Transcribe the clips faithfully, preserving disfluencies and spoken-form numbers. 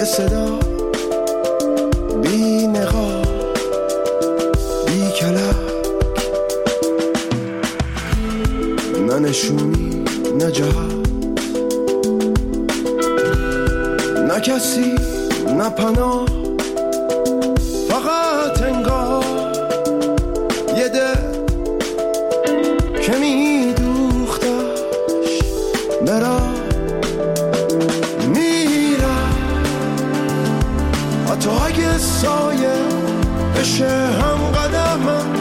یه صدا بی نقاب بی کلک، نه نشونی نه جهت، نه کسی نه پناه، فقط انگار یه دل که می دوختش برا میره، حتی اگه سایه بشه هم قدمم،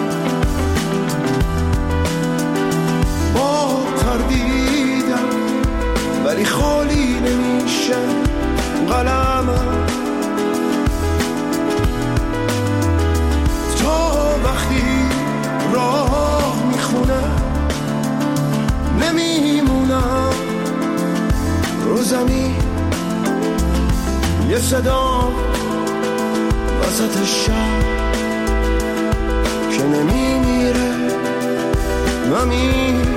با تردیدم ولی خالی نمیشه قلمم. تا وقتی راه میخونه نمیمونم رو زمین، یه صدا وسط شب که نمیمیره و میمیره.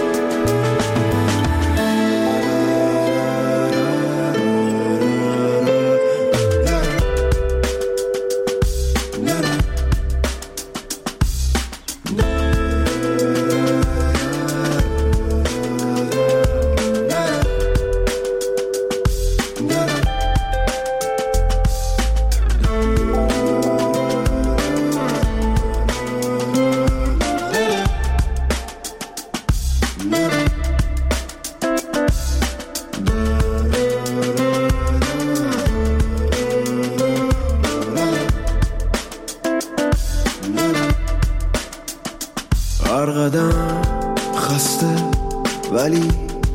هر قدم خسته ولی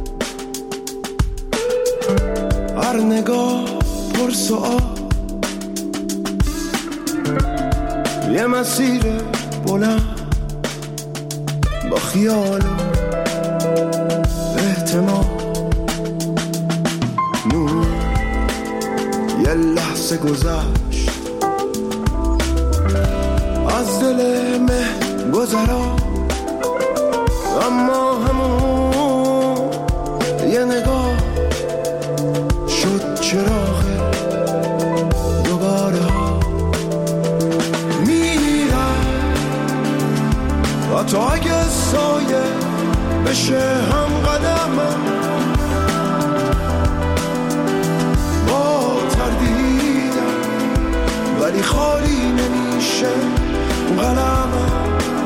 هر نگاه پر سؤال، یه مسیر بلند با خیال و احتمال، نور یه لحظه گذشت از دل مه گذرا، اما همون یه نگاه شد چراغ دوباره ها میرم، حتی اگه سایه بشه هم قدمم، با تردیدم ولی خالی نمیشه قلمم.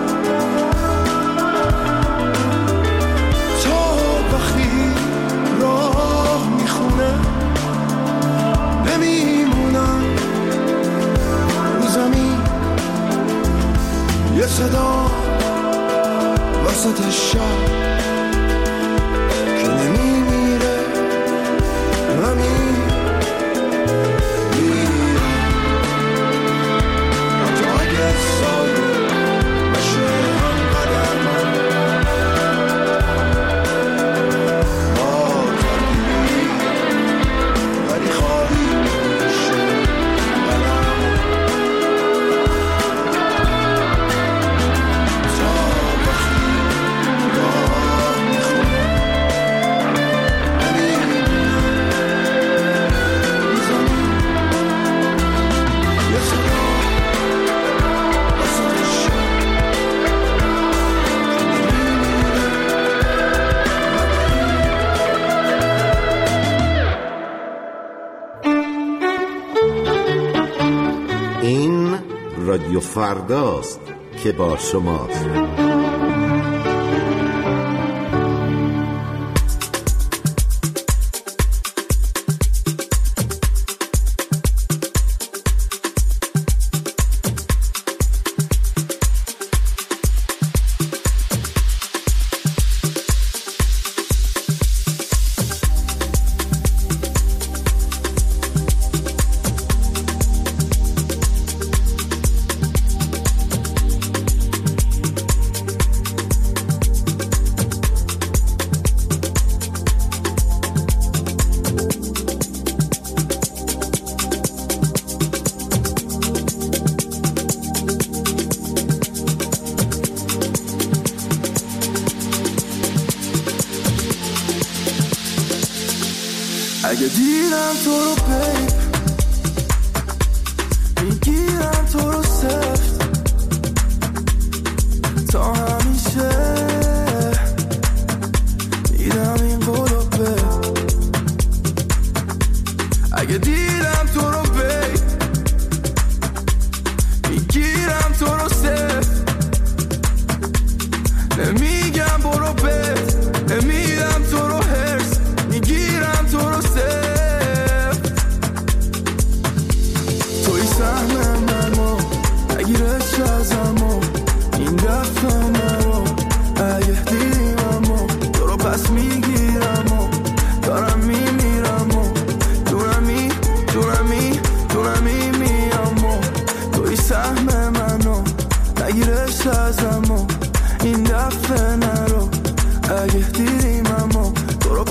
راه میخونه نمیمونم رو زمین، یه صدا وسط شب که نمیمیره و میمیره، حتی اگه سایه بشه هم قدمم، رادیو فرداست که با شماست. اگه دیدم تو رو بی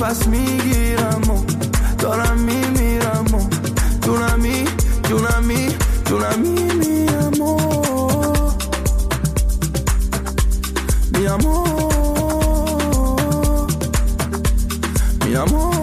پس میگیرم و دارم میمیرم و دونمی دونمی دونمی میرم و میرم و میرم و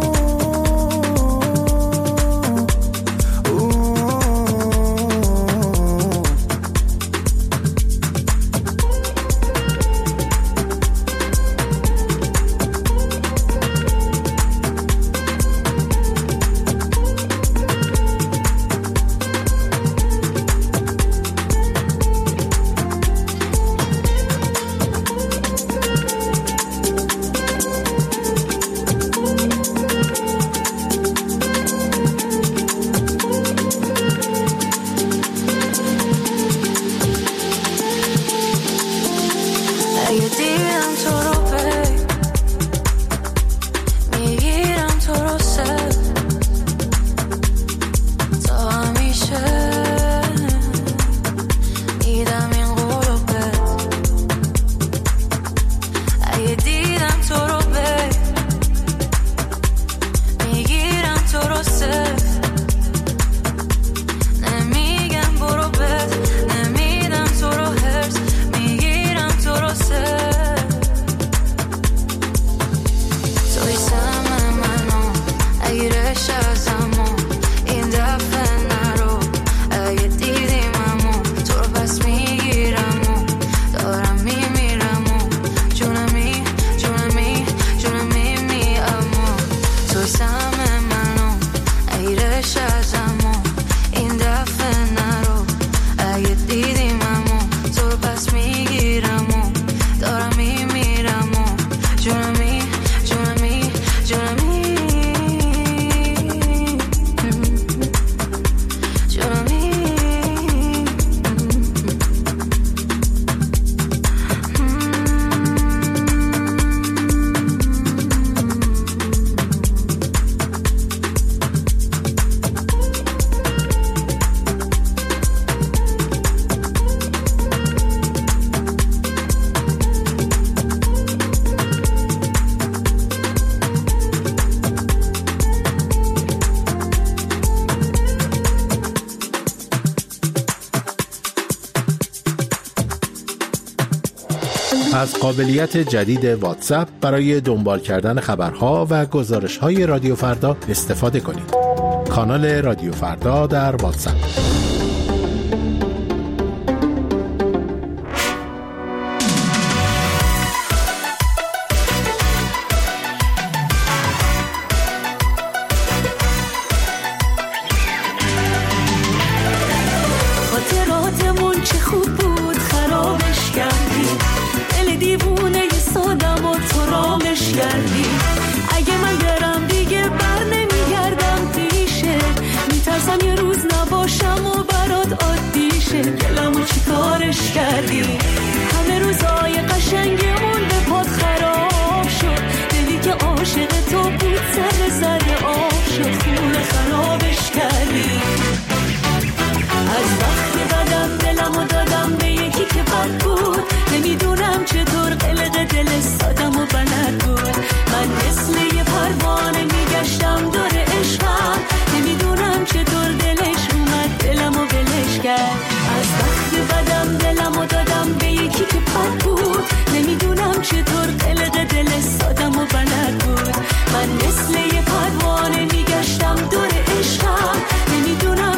از قابلیت جدید واتساپ برای دنبال کردن خبرها و گزارش‌های رادیو فردا استفاده کنید. کانال رادیو فردا در واتساپ. خاطراتمون چه خوب بود خرابش کردی، دل دیوونه سادم و تو رامش کردی. اگه من برم دیگه بر نمیگردم پیشه، میترسم یه روز نباشم و برات عادی شه. دلمو چی کارش کردی، همه روزای قشنگمون به پات خراب شد. دلی که عاشق تو بود سر زده آب شد، خونه خرابش کردی. از وقتی بدم دلمو دادم به یکی که بد بود، نمیدونم چطور قلق دل سادم و بلد بود. من مثل یه پروانه میگشتم دور عشقم، نمیدونم چطور دلش اومد دلمو بلش کرد. از وقتی بدم دلمو دادم به یکی که بد بود، نمیدونم چطور قلق دل سادم و بلد بود. من مثل یه پروانه میگشتم دور عشقم، نمیدونم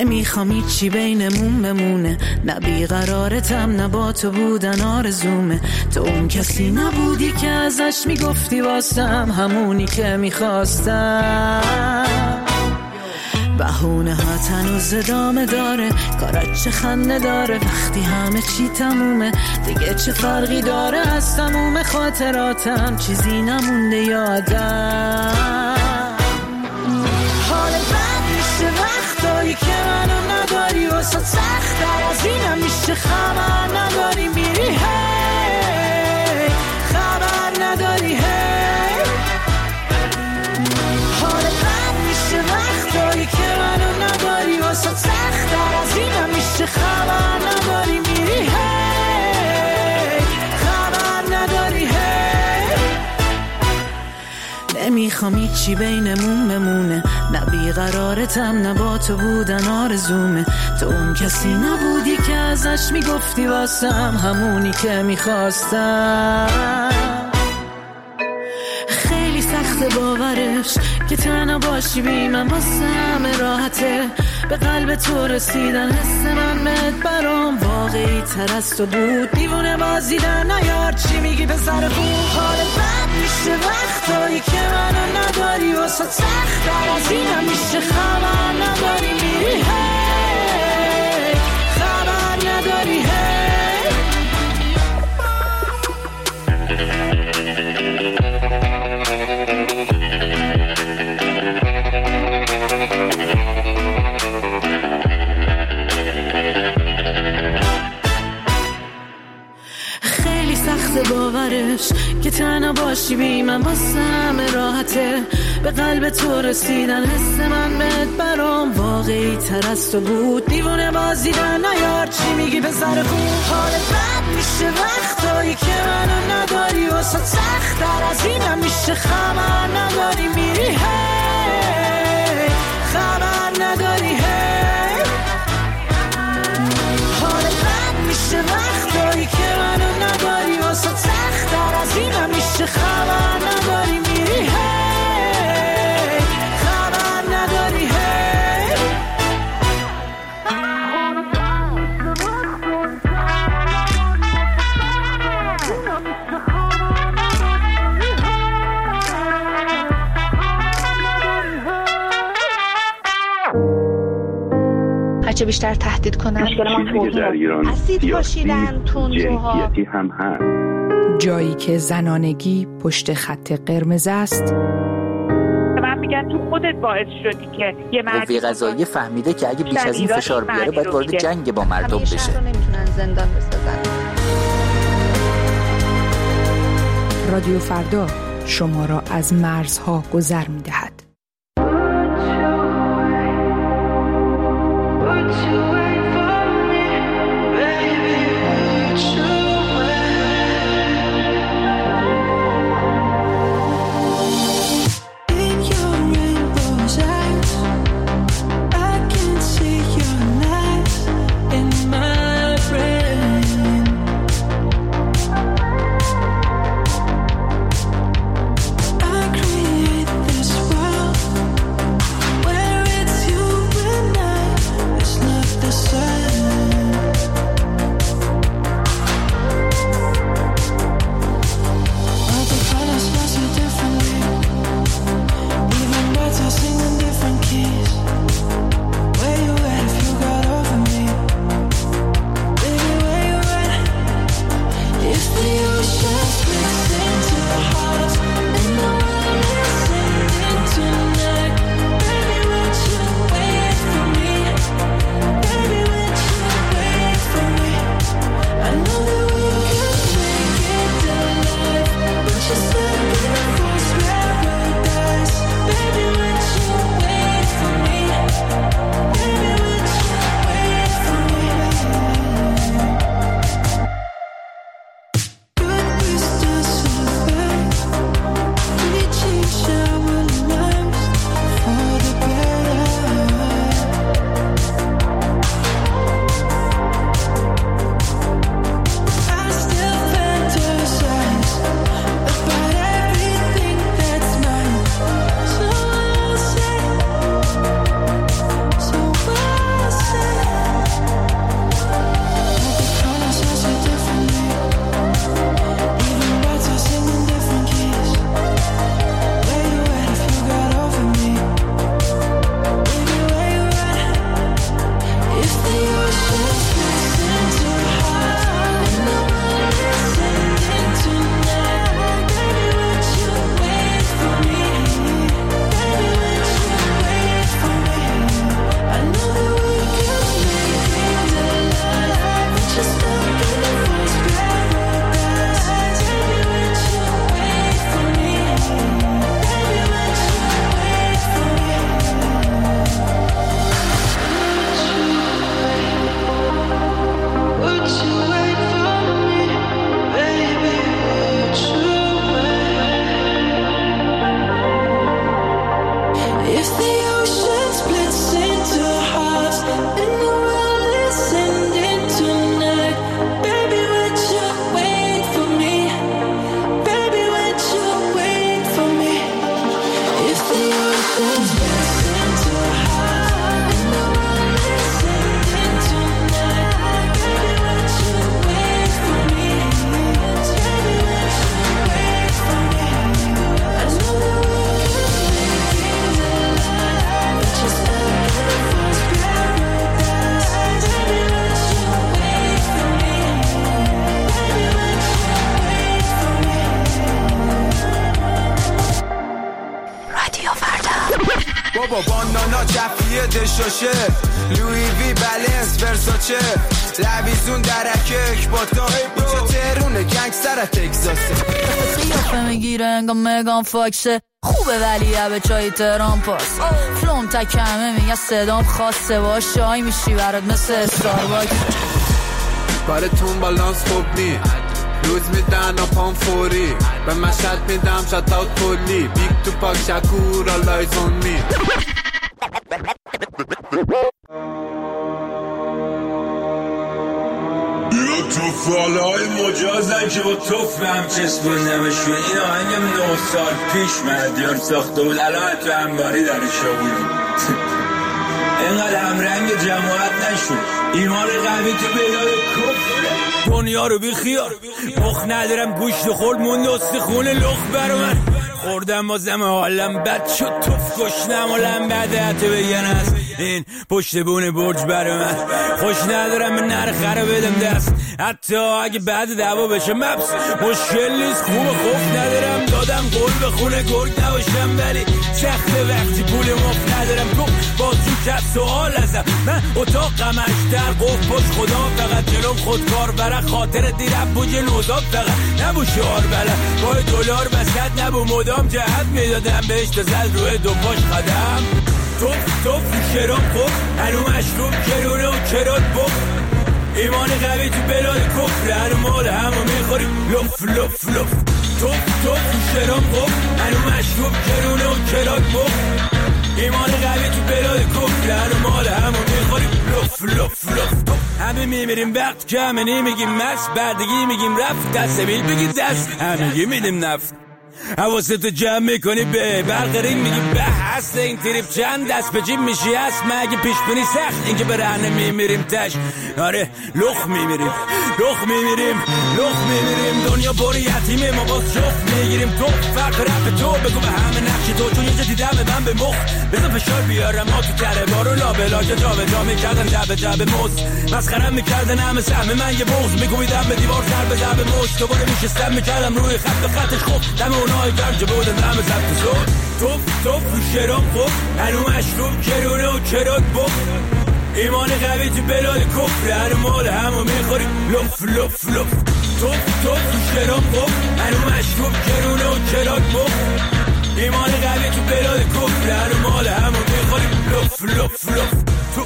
نمیخوام هیچی بینمون بمونه، نه بیقرارتم نه با تو بودن آرزومه. تو اون کسی نبودی که ازش میگفتی واسم همونی که میخواستم. بهونه ها تنوز ادامه داره، کارت چه خنده داره وقتی همه چی تمومه. دیگه چه فرقی داره از تموم خاطراتم، چیزی نمونده یادم. حال بد میشه وقتایی که منو نداری، واسه سخت‌تر از اینم میشه خبر نداری میری هی، خبر نداری هی. حال بد میشه وقتایی که منو نداری، واسه سخت‌تر از اینم میشه خبر نداری میری هی، خبر نداری هی. نمیخوام هیچی بینمون بمونه، نه بیقرارتم نه با تو بودن آرزومه. تو اون کسی نبودی که ازش میگفتی واسم همونی که میخواستم. خیلی سخت باورش که تنها باشی بی من واسه همه راحته. به قلب تو رسیدن حس من بهت برام واقعی تر از تو بود. دیوونه بازی در نیار چی میگی به سر خوب. حال بد میشه وقتایی که منو نداری، واسه سخت‌تر از اینم میشه خبر نداری میری هی، خبر نداری هی. خیلی سخت باورش که تنها باشی بی من واسه همه راحته. به قلب تو رسیدن حس من بهت برام واقعی تر از تو بود. دیوونه بازی در نیار چی میگی به سر خوب. حال بد میشه وقتایی که منو نداری، واسه سخت‌تر از اینم میشه خبر نداری میری هی، خبر نداری هی. حال بد میشه وقتایی که منو نداری، واسه سخت‌تر از اینم میشه خبر نداری میری هی، خبر نداری هی. هرچه بیشتر تهدید کنن اسید پاشیدن تندروها هم هست. جایی که زنانگی پشت خط قرمز است. من میگن تو خودت باعث شدی که یه مردی قوه قضاییه فهمیده که اگه بیش از این فشار بیاره باید وارد جنگ با مردم بشه. همیشه نمیتونن زندان بسازن. رادیو فردا شما را از مرزها گذر می‌دهد. I create this world. کفیه دشاشه لوی وی بلنس ورساچه لویزون درکه اکباتان اینجا تهرونه گنگستر تکساسه قیافه میگیره انگا مگان فاکسه خوبه ولی به چای تهران پاس فلوم تکمه میگه صدام خاصه باش شای میشی برات مثل استارباکس کارتون بالانس خوب نی روز میدن آپان فوری به مشهد میدم شد اوت کلی بیگ تو پاک شکور آلایز اون می یا توفالهای مجازن که با توف هم چسبوندمشون این آهنگم نه سال پیش مدیار ساخته بود الان تو انباری در شابونی اینقدر همرنگ جماعت نشون ایمان قوی تو بیداد کفره دنیا رو بی خیار مخ ندارم گوشت خورد مونده استخونه لخ برو من خوردم بازم حالم بد شد توف گشنم و لم بده حتی بگن هست این پشت بونه برج برو من خوش ندارم به نرخه رو بدم دست حتی اگه بعد دعوا بشه مبس مشکل نیست خوب خوف ندارم دادم قول به خونه گرگ نباشم ولی سخته وقتی پول مفت ندارم تو بازجو کت سوال ازم من اتاق قمش در قف پشت خدا فقط جلوم خودکار برا خاطر دیرم بوجه نوزاب فقط نبو شعار بلد بای دلار بسد نبو مدام جهت میدادم بهش تزد روی دو پاش قدم توف توف شراب خوب هنو مشروب کرونه و کرات بخ ایمان قوی تو بلاد کفر هنو مال همو میخوریم لف لف لف توف توف شراب خوب هنو مشروب کرونه و کرات بخ ایمان قوی تو بلاد کفر هنو مال همو میخوریم لف لف لف همه میمیریم وقت کمه نمیگیم مست بردگی میگیم رفت دست بیل بگی دست همگی میدیم نفت حواستو جمع میکنی به برقرین میگی به هست این تریپ چند دست به جیب میشی هست مگه پیش بینی سخت اینکه به رهنه میمیریم تش آره لخ میمیریم لخ میمیریم لخ میمیریم دنیا باری یتیمه ما باز جفت میگیریم تو فرق رپ تو بگو به همه نقش تو چون یه جدی دم من به مخ بزن فشار بیارم ما تو تره بارو لابلا که جا به جا میکردن جب جب موز مسخرم میکردن همه سهم من یه بغض میکویدم به دیوار سر به زب مشت دوباره میشستم میکردم روی خط به خطش خوب دم اونای گرج بودن دم زبط زود توف توف شراب خوب هنو مشروب کرونه و کرات بخ ایمان قوی تو بلاد کفر هنو مال همو میخوریم لف لف لف توف توف شراب خوب هنو مشروب کرونه و کرات بخ ایمان قوی تو بلاد کفر هنو مال همو میخوریم لف لف لف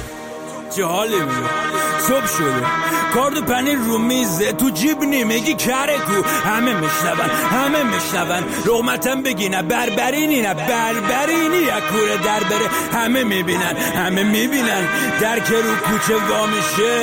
چه حالی میگه صبح شده کارد و پنیر رو میزه تو جیب نمیگی کره کو همه میشنون همه میشنون لغمتم بگی نه بربرینی نه بربرینی اکوره در بره همه میبینن همه میبینن در که رو کوچه وا میشه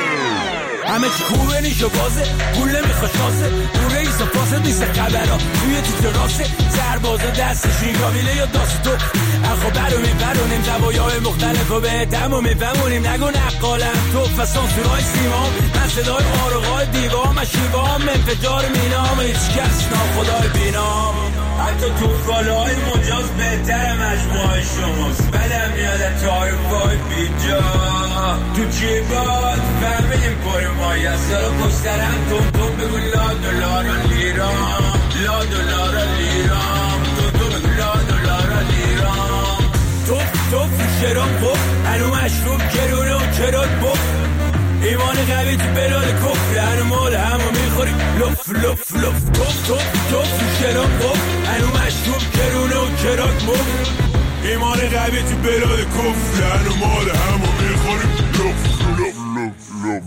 همه چی خوبه نیش و بازه پول نمیخوا شاسه اون رئیس و فاسد نیست خبرها توی تیتر راسه سربازه دستش ریگاویله یا داست تو اخو برو میبرونیم زوایای مختلف و به دمو میفهمونیم نگو نقالم تو فسان سورای سیمام من صدای آرقای دیوام و شیوام انفجار مینام هیچ کس ناخدای بینام حتی تو فالای مجاز بهتر مجموعه شماست بدم میاده تایفای بیجا تو جیبات فهمیدیم پر مایه سرا کسترم تون تون بگو لا دلارا لیرام لا دلارا لیرام تون تون بگو لا دلارا لیرام توف توف شراب خوب هنو مشروب کرونه و کرات بخ ایمان قوی تو بلاد کفر هنو مال همو میخوریم لف لف لف توف توف توف شراب خوب هنو مشروب کرونه و کرات بخ ایمان قوی تو بلاد کفر هنو مال همو میخوریم لف لف لف لف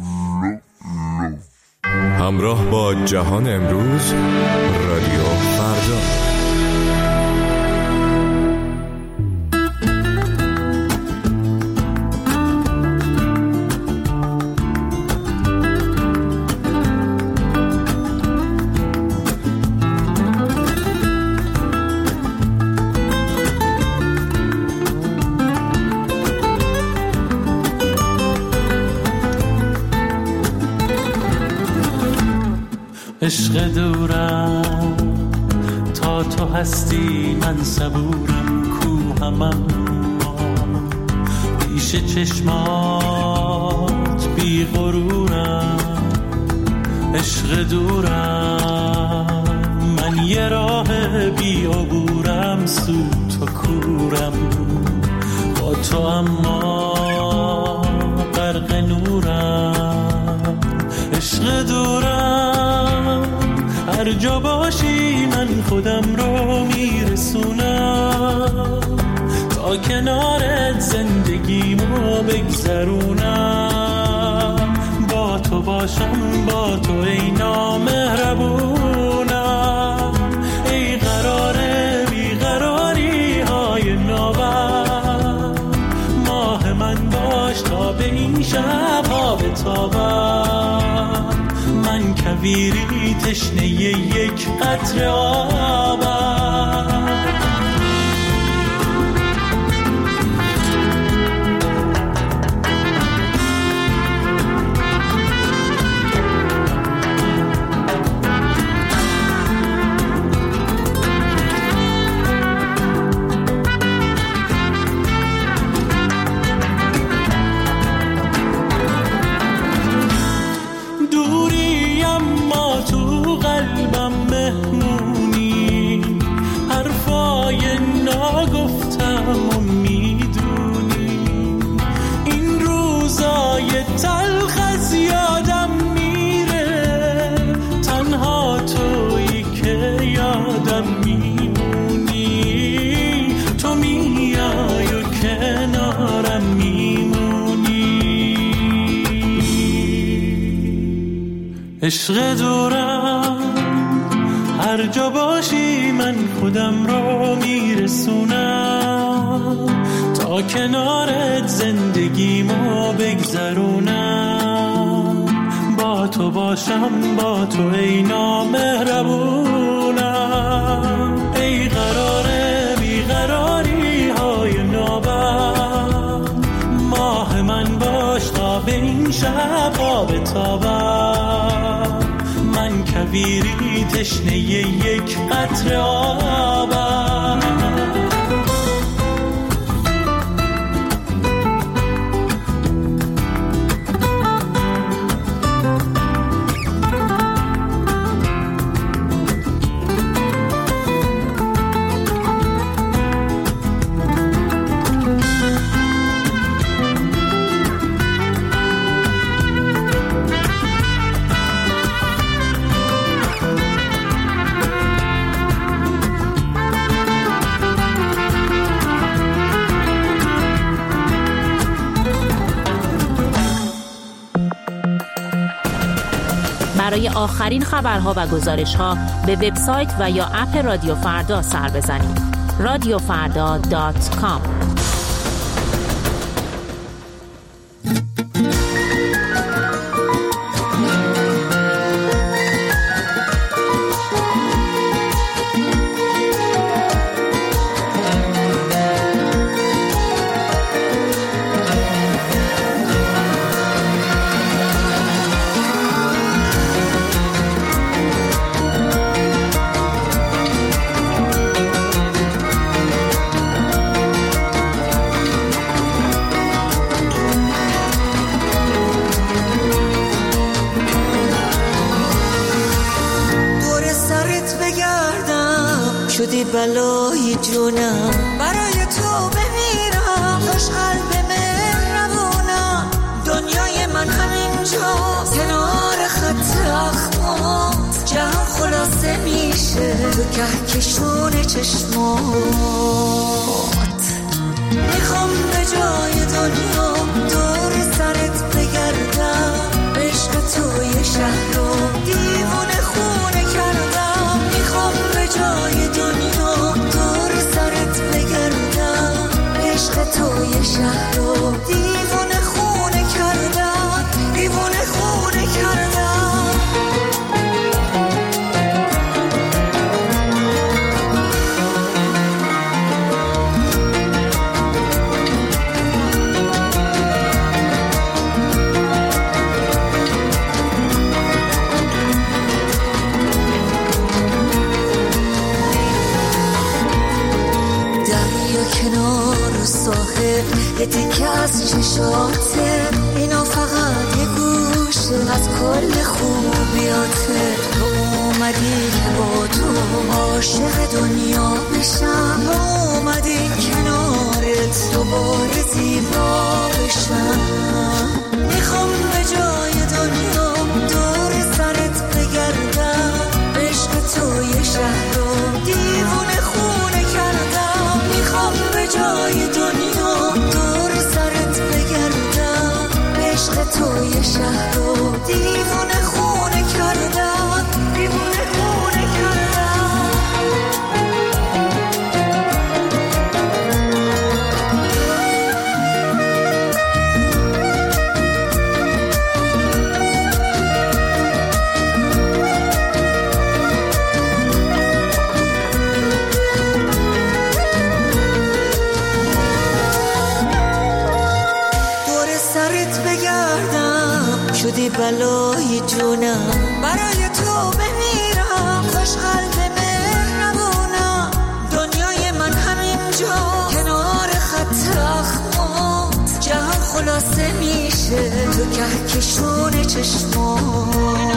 لف. همراه با جهان امروز رادیو فردا. عشق دورم تا تو هستی من صبورم کوهمم پیش چشمات بی غرورم عشق دورم من یه راه بی عبورم سو تو کورم با تو اما غرق نورم، عشق دورم، هر جا باشی من خودم رو میرسونم، تا کنارت زندگیمو بگذرونم، با تو باشم با تو ای نامهربونم، ای قرار بیقراری های نوبر، ماه من باش تا به این شب ها بتابم، من کویری تشنه یک قطره آبم. عشق دورم، هر جا باشی من خودم رو میرسونم، تا کنارت زندگیمو بگذرونم، با تو باشم با تو ای نامهربونم، ای قرار بیقراری های نوبر، ماه من باش تا به این شب ها بتابم، من کویری تشنه یک قطره آبم. برای آخرین خبرها و گزارش‌ها به وبسایت و یا اپ رادیو فردا سر بزنید. رادیو فردا دات کام. شدی بلای جونم، برای تو بمیرم، خوش قلب مهربونم، دنیای من همینجا کنار خط اخمات، جهان خلاصه میشه تو کهکشون چشمات، میخوام به جای دنیا دور سرت بگردم، عشق توی شهر رو دیوونه خونه کردم، میخوام به جای دنیا دور سرت بگردم، عشق توی شهر رو دیوونه خونه کردم، دیوونه خونه کردم. یه تکه از چشاته، اینا فقط یه گوشه از کل خوبیاته، تو اومدی که با تو عاشق دنیا بشم، اومدی کنارت دوباره تنها بشم. میخوام به جای دنیا دور سرت بگردم، عشق توی شهر رو دیوونه خونه کردم. میخوام به جای دنیا دور سرت بگردم، عشق توی شهر رو دیوونه خونه کردم، دیوونه خونه کردم. شدی بلای جونم، برای تو بمیرم، خوش قلب مهربونم. دنیای من همینجا کنار خط اخمات، جهان خلاصه میشه تو کهکشون چشمات.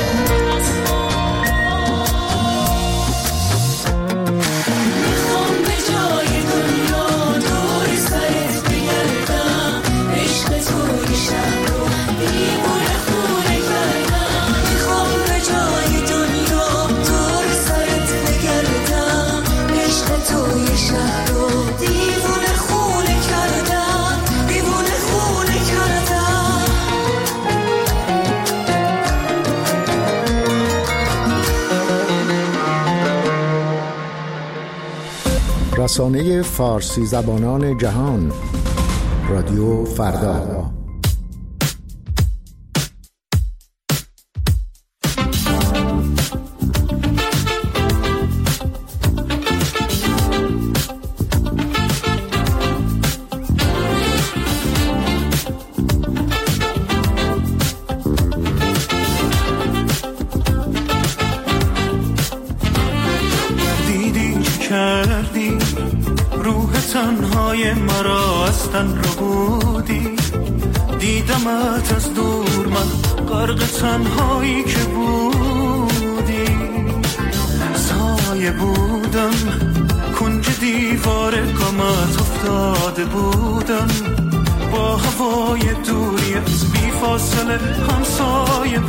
رسانه فارسی زبانان جهان، رادیو فردا. دیدمت از دور، من غرق تنهایی که بودی، سایه بودم کنج دیوار غمت افتاده بودم، با هوای دوری از بی فاصله همسایه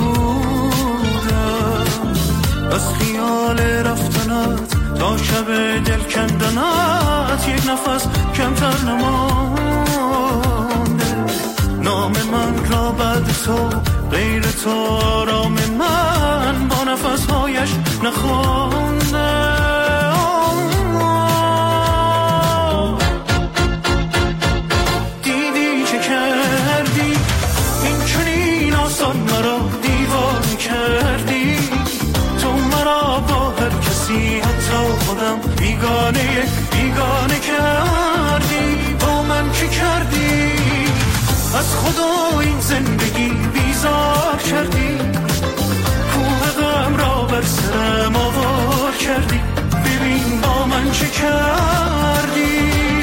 بودم. از خیال رفتنت تا شب دل کندنت یک نفس کمتر نمانده. نام من را بعد تو غیر تو آرام من با نفسهایش نخوانده. دیدی چه کردی این چنین آسان مرا دیوانه کردی، تو مرا با هر کسی حتی خودم بیگانه بیگانه کردی. با من چه کردی؟ از خدا این زندگی بیزار کردی، کوه غم را بر سرم آوار کردی. ببین با من چه کردی.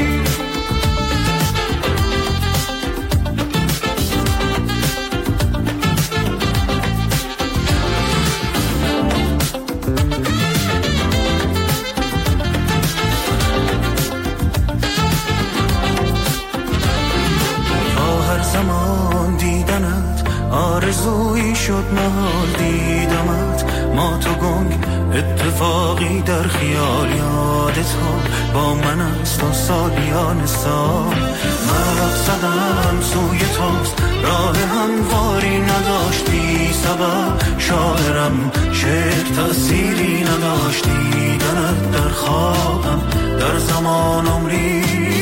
زمان دیدنت آرزویی شد، محال دیدمت ما تو گنگ اتفاقی در خیال. یادت ها با من است و سالیان سال، مقصدم سوی توست، راه همواری نداشتی سبب، شاعرم شعر تأثیری نداشتی. دیدنت در خوابم در زمان عمری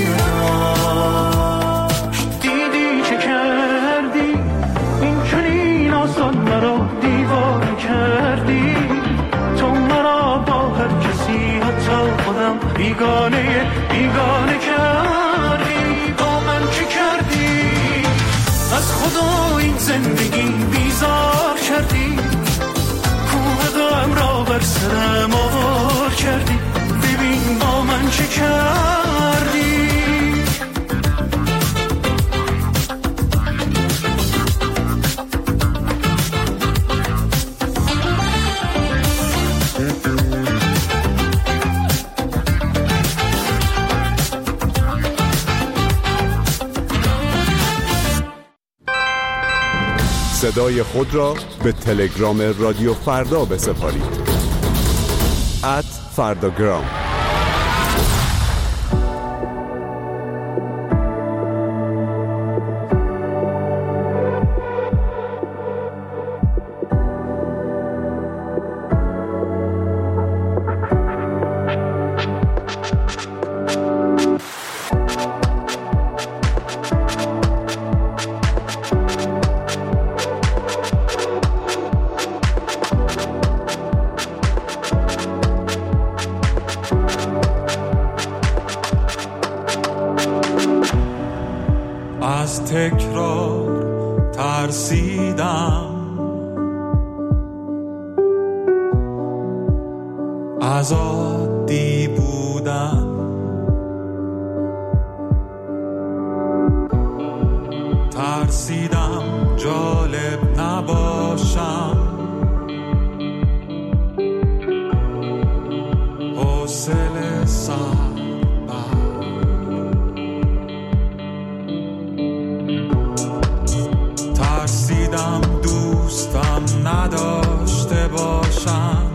مرا دیوانه کردی، تو مرا با هر کسی حتی خودم بیگانه بیگانه کردی. با من چی کردی؟ از خدا این زندگی بیزار کردی، کوه غم را بر سرم آوار کردی. ببین با من چی کردی. صدای خود را به تلگرام رادیو فردا بسپارید. ات فرداگرام. از تکرار ترسیدم، از عادی بودن ترسیدم، جالب نباشم، حوصله سر ترسیدم دوستم نداشته باشم،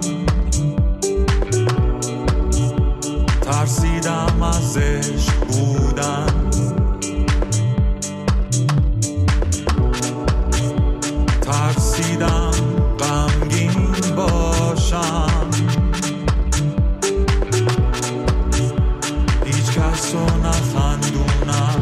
ترسیدم از عشق بودن، ترسیدم غمگین باشم، هیچ کس رو نخندونم.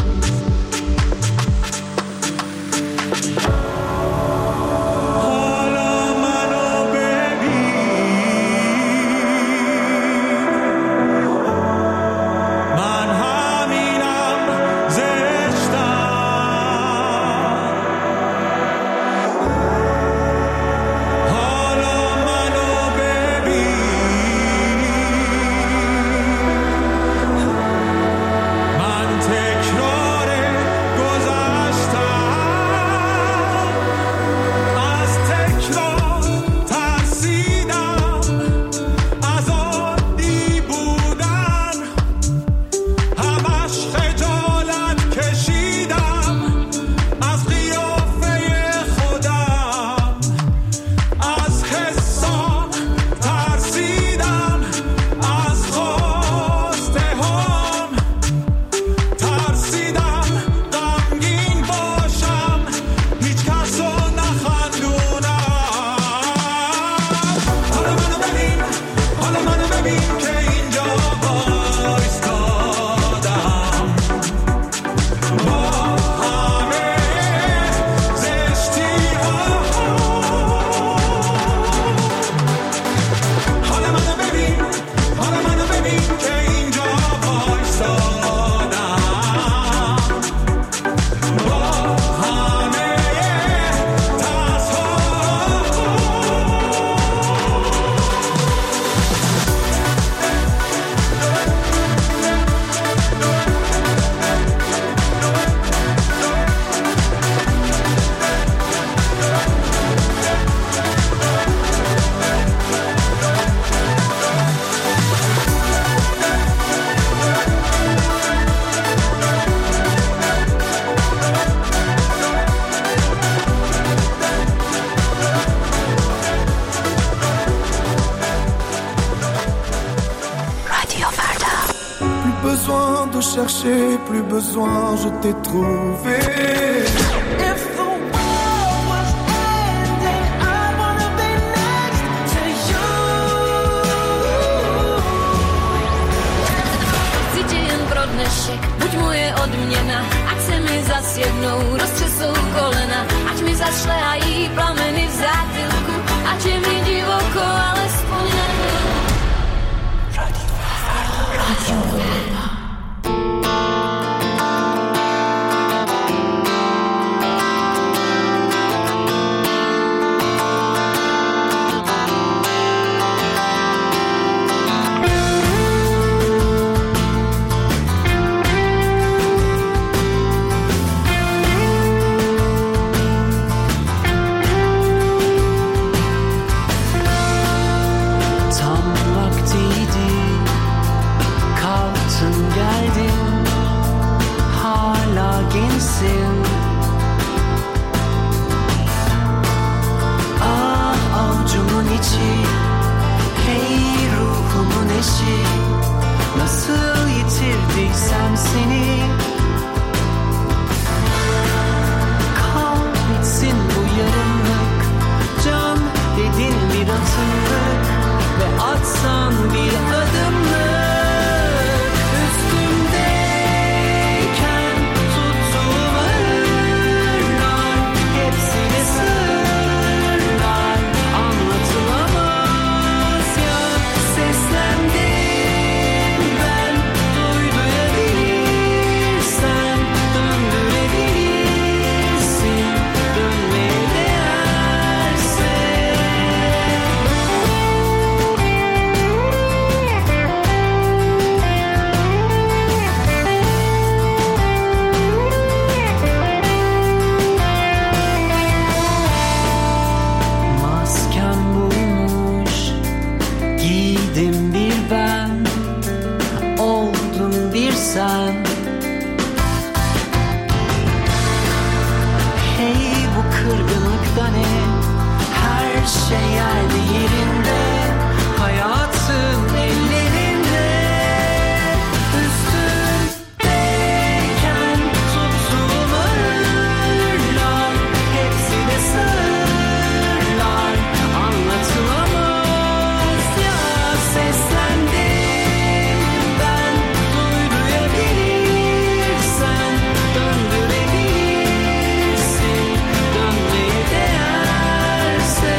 Chercher, plus besoin, je t'ai trouvé. If the world was ending, I wanna be next to you. Tydzień brodny szyk, buď moje odměna, ať se mi zas jednou roztřesou kolena, ať mi zašlehají plameny v zátylku, ať je mi divoko, alespoň nebyl. Radio Radio şey yerli yerinde, hayatın ellerinde. Üstündeyken tuttuğum ağırlar, hepsi de sırlar, anlatılamaz ya. Seslendim ben, duydurabilirsen, döndürebilirsin, dönmeye değerse.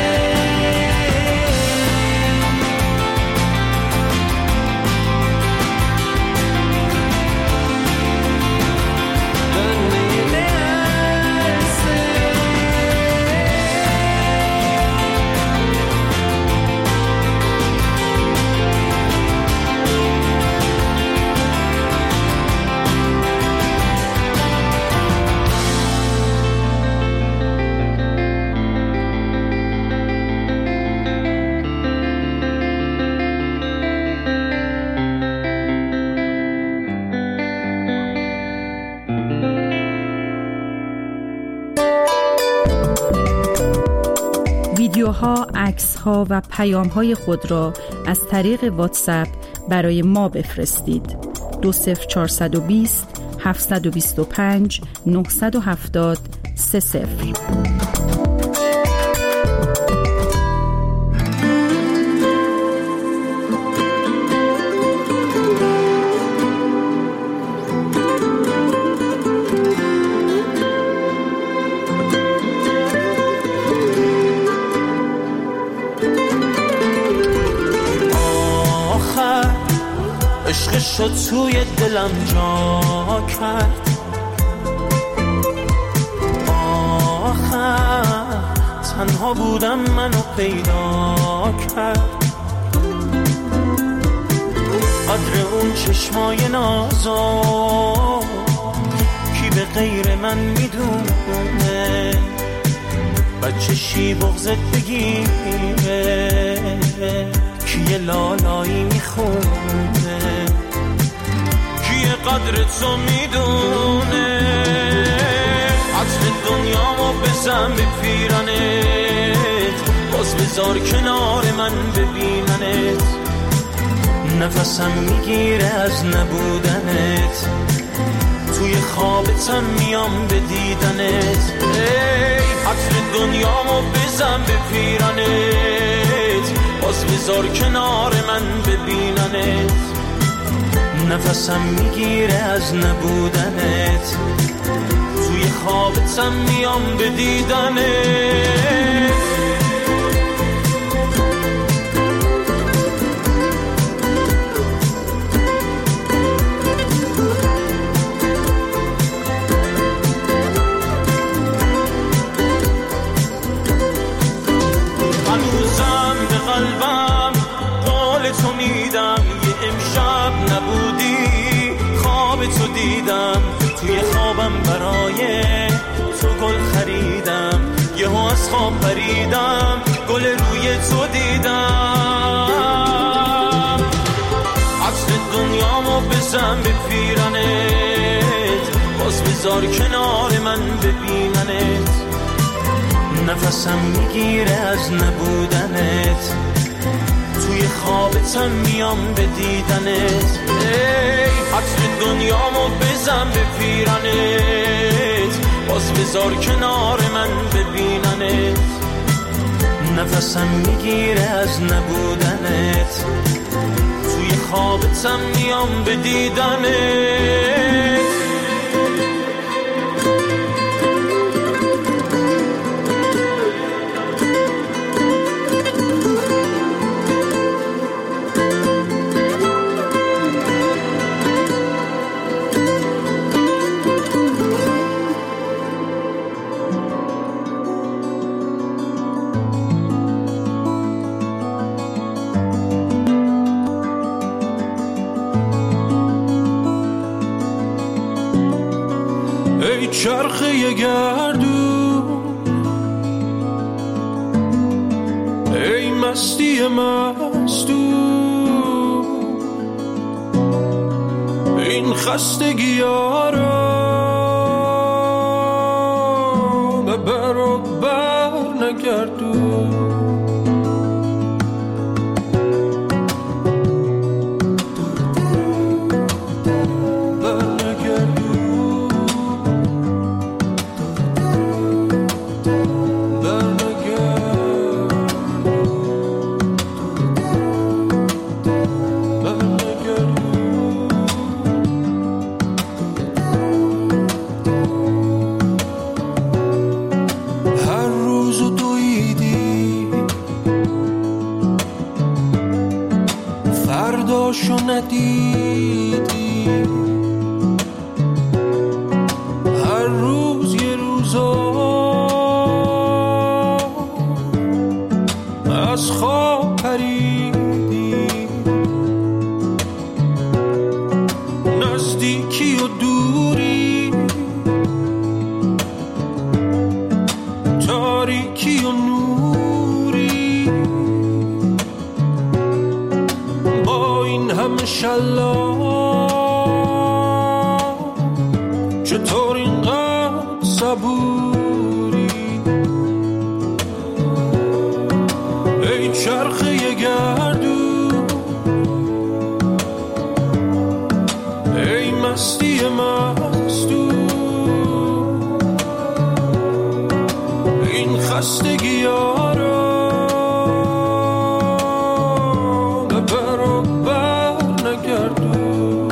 Dönmeye değerse. ویدیوها، عکس‌ها و پیام‌های خود را از طریق واتساپ برای ما بفرستید. دو صفر چهارصد و بیست هفتصد و بیست و پنج نهصد و هفتاد سه صفر. آخر عشق شد توی دلم جا کرد. آخر تنها بودم منو پیدا کرد. قدر اون چشمای نازو کی به غیر من میدونه، بچه شی بغضت بگیره کیه لالایی میخونه، کیه قدر تو میدونه. عطر دنیامو بزن به پیرنت، باز بذار کنار من ببیننت. نفسم میگیره از نبودنت، توی خوابتم میام به دیدنت. ای عطر دنیامو بزن به پیرنت، باز بذار کنار من ببیننت. نفسم میگیره از نبودنت، توی خوابتم میام به دیدنت. هنوزم به قلبم قول تو میدم، یه امشب نبودی خواب تو دیدم. توی خوابم برای تو گل خریدم، یهو از خواب پریدم گل روی تو دیدم. عطر دنیامو بزن به پیرنت، باز بذار کنار من ببیننت. نفسم میگیره از نبودنت، توی خوابتم میام به دیدنت. ای عطر دنیامو بزن به پیرنت، باز بذار کنار من ببیننت. نفسم میگیره از نبودنت، توی خوابتم میام به دیدنت. چرخه گردون، ای مستی مستون، این خستگی ها را به بر و بر نگردون. چو ندیدی، هر روز یه روزا از خواب پریدی، نزدیکی و دوری، تاریکی و نوری، با این همه شلاق چطور اینقدر صبوری؟ ای چرخه گردون، ای مستی مستون، این خستگی ها را به بر و بر نگردون.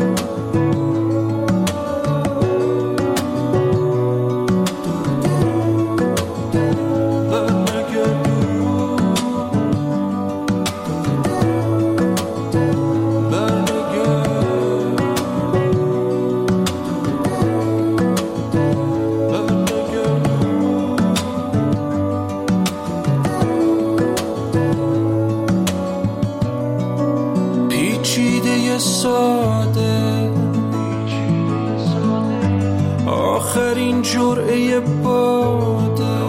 ساده آخرین جرعه باده،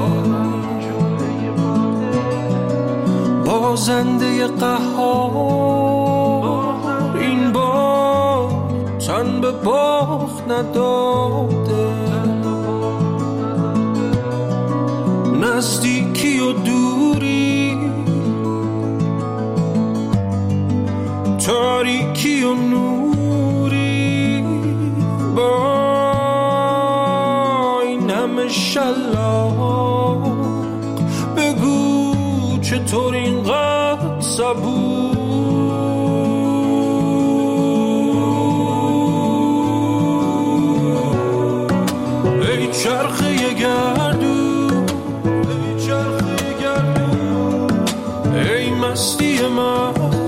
بازنده قهار این بار تن به باخت نداده، نزدیکی و دوری، تاریکی و نوری، با این همه شلاق بگو چطور اینقدر صبور؟ ای چرخه گردون، ای چرخه گردون، ای مستی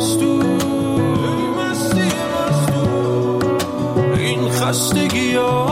مستون، خستگی ها